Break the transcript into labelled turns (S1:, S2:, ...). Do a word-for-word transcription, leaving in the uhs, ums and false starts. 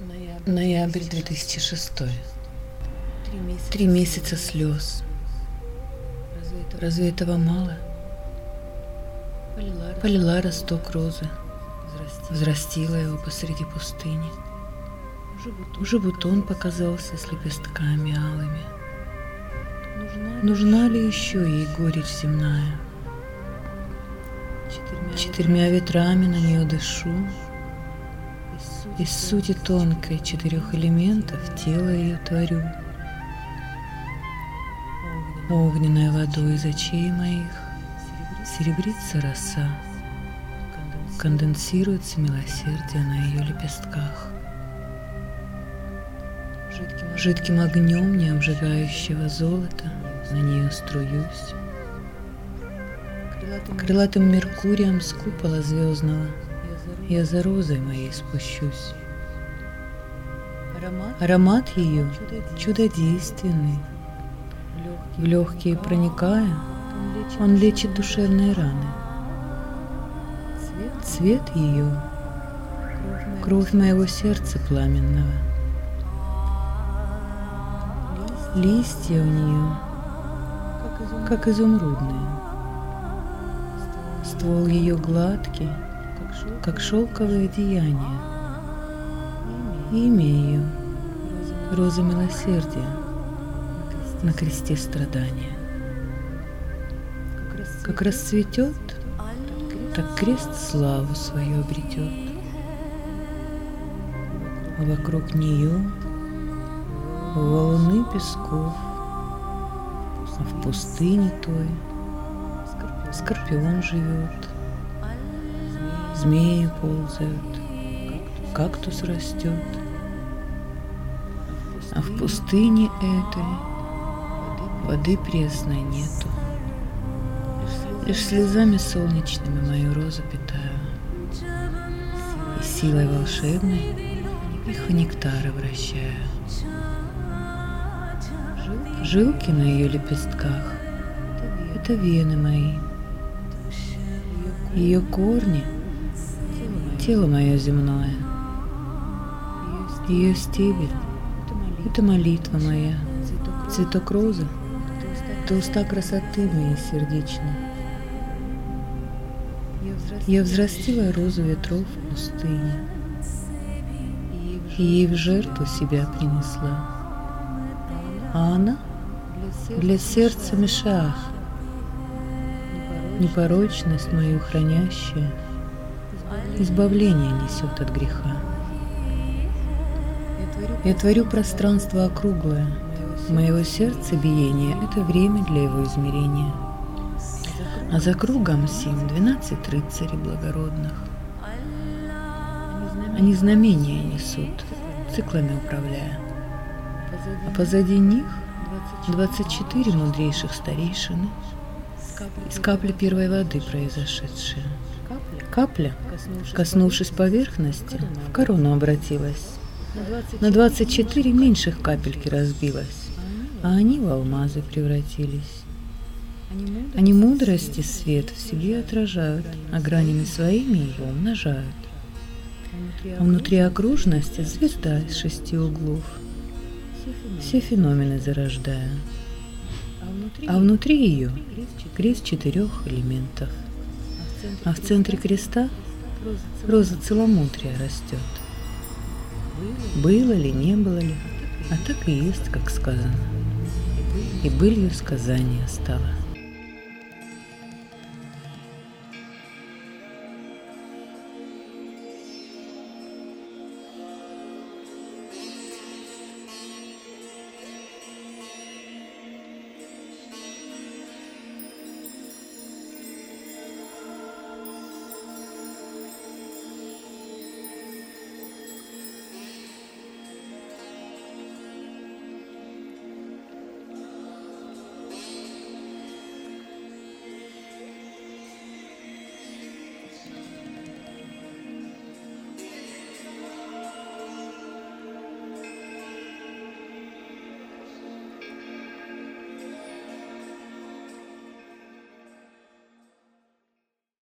S1: Ноябрь две тысячи шестой. Три месяца слез. Разве этого мало? Полила росток розы, взрастила его посреди пустыни. Уже бутон показался с лепестками алыми. Нужна ли еще ей горечь земная? Четырьмя ветрами на нее дышу. Из сути тонкой четырех элементов тело ее творю. Огненной водой из очей моих серебрится роса, конденсируется милосердие на ее лепестках. Жидким огнем не обжигающего золота на нее струюсь. Крылатым Меркурием с купола звездного я за розой моей спущусь. Аромат ее чудодейственный, в легкие проникая, он лечит душевные раны. Цвет ее — кровь моего сердца пламенного. Листья у нее, как изумрудные. Ствол ее гладкий, как шелковое одеяние. Имя ее — роза милосердия на кресте страдания. Как расцветет, так крест славу свою обретет. А вокруг нее валуны песков, а в пустыне той скорпион живет, змеи ползают, кактус растет. А в пустыне этой воды пресной нету. Лишь слезами солнечными мою розу питаю, и силой волшебной их в нектар обращаю. Жилки на ее лепестках — это вены мои. Ее корни — тело мое земное. Ее стебель — это молитва моя. Цветок розы — это уста красоты моей сердечной. Я взрастила розу ветров в пустыне, и ей в жертву себя принесла. А она для сердца Мешаах, непорочность мою хранящая, избавление несет от греха. Я творю пространство округлое, моего сердца биение — это время для его измерения. А за кругом сим двенадцать рыцарей благородных. Они знамения несут, циклами управляя. А позади них двадцать четыре мудрейших старейшины из капли первой воды произошедшие. Капля, коснувшись поверхности, в корону обратилась. На двадцать четыре меньших капельки разбилась, а они в алмазы превратились. Они мудрость и свет в себе отражают, а гранями своими ее умножают. А внутри окружности звезда из шести углов, все феномены зарождая. А внутри ее крест четырех элементов. А в центре креста роза целомудрия растет. Было ли, не было ли, а так и есть, как сказано. И былью сказание стало.